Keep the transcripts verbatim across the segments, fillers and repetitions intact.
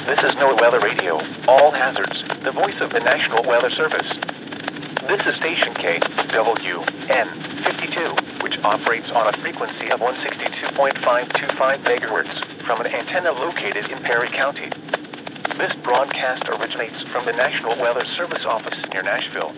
This is NOAA Weather Radio, All Hazards, the voice of the National Weather Service. This is station K W N fifty-two, which operates on a frequency of one sixty-two point five two five megahertz from an antenna located in Perry County. This broadcast originates from the National Weather Service office near Nashville.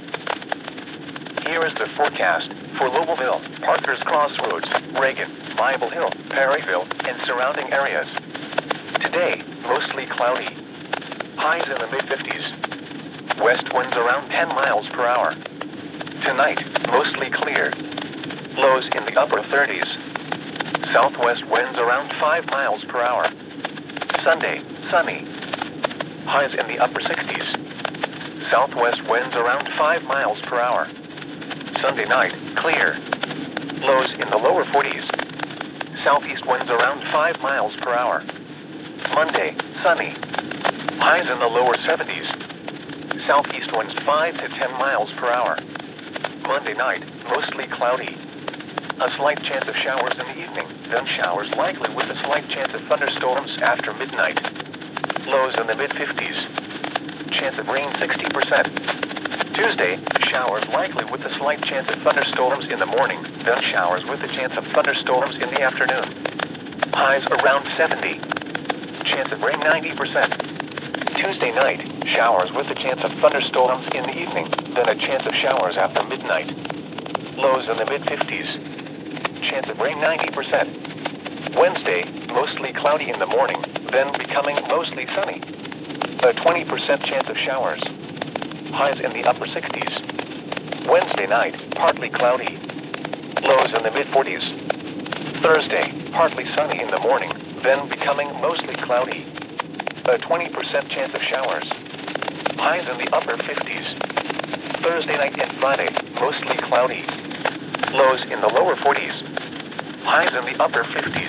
Here is the forecast for Lowellville, Parker's Crossroads, Reagan, Bible Hill, Perryville, and surrounding areas. Today, mostly cloudy. Highs in the mid fifties. West winds around ten miles per hour. Tonight, mostly clear. Lows in the upper thirties. Southwest winds around five miles per hour. Sunday, sunny. Highs in the upper sixties. Southwest winds around five miles per hour. Sunday night, clear. Lows in the lower forties. Southeast winds around five miles per hour. Monday, sunny. Highs in the lower seventies. Southeast winds five to ten miles per hour. Monday night, mostly cloudy. A slight chance of showers in the evening, then showers likely with a slight chance of thunderstorms after midnight. Lows in the mid fifties. Chance of rain sixty percent. Tuesday, showers likely with a slight chance of thunderstorms in the morning, then showers with a chance of thunderstorms in the afternoon. Highs around seventy. Chance of rain ninety percent. Tuesday night, showers with a chance of thunderstorms in the evening, then a chance of showers after midnight. Lows in the mid fifties. Chance of rain ninety percent. Wednesday, mostly cloudy in the morning, then becoming mostly sunny. A twenty percent chance of showers. Highs in the upper sixties. Wednesday night, partly cloudy. Lows in the mid forties. Thursday, partly sunny in the morning, then becoming mostly cloudy. A twenty percent chance of showers. Highs in the upper fifties. Thursday night and Friday, mostly cloudy. Lows in the lower forties. Highs in the upper fifties.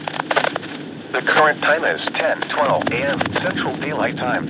The current time is ten twelve a m Central Daylight Time.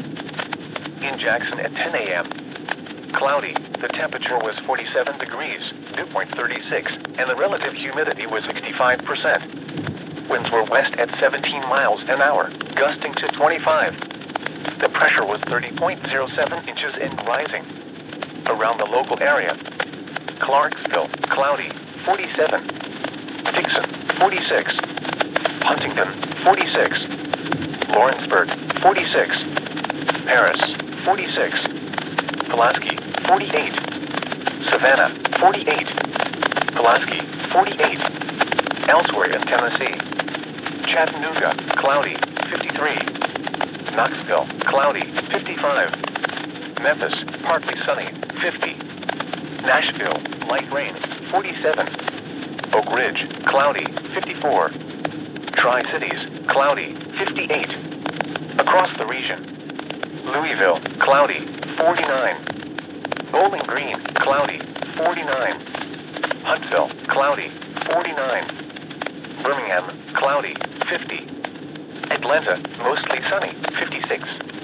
In Jackson at ten a m Cloudy. The temperature was forty-seven degrees, dew point thirty-six, and the relative humidity was sixty-five percent. Winds were west at seventeen miles an hour, gusting to twenty-five. The pressure was thirty point zero seven inches and rising. Around the local area: Clarksville, cloudy, forty-seven. Dixon, forty-six. Huntington, forty-six. Lawrenceburg, forty-six. Paris, forty-six. Pulaski, forty-eight. Savannah, forty-eight. Pulaski, forty-eight. Elsewhere in Tennessee: Chattanooga, cloudy, fifty-three. Knoxville, cloudy, fifty-five. Memphis, partly sunny, fifty. Nashville, light rain, forty-seven. Oak Ridge, cloudy, fifty-four. Tri-Cities, cloudy, fifty-eight. Across the region: Louisville, cloudy, forty-nine. Bowling Green, cloudy, forty-nine. Huntsville, cloudy, forty-nine. Birmingham, cloudy, fifty. Atlanta, mostly sunny, fifty-six.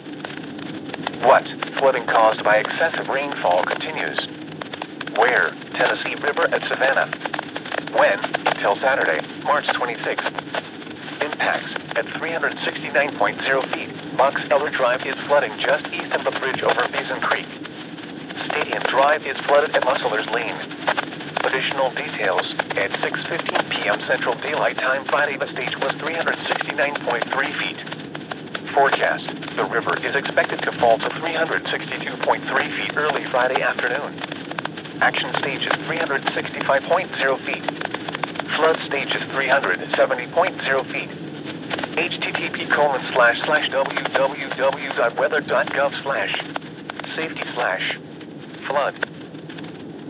What? Flooding caused by excessive rainfall continues. Where? Tennessee River at Savannah. When? Till Saturday, March twenty-sixth. Impacts at three hundred sixty-nine point zero feet. Box Elder Drive is flooding just east of the bridge over Basin Creek. Stadium Drive is flooded at Musseller's Lane. Additional details: at six fifteen p m Central Daylight Time Friday, the stage was three hundred sixty-nine point three feet. Forecast: the river is expected to fall to three hundred sixty-two point three feet early Friday afternoon. Action stage is three hundred sixty-five point zero feet. Flood stage is three hundred seventy point zero feet. H T T P colon slash slash www dot weather dot gov slash safety slash flood.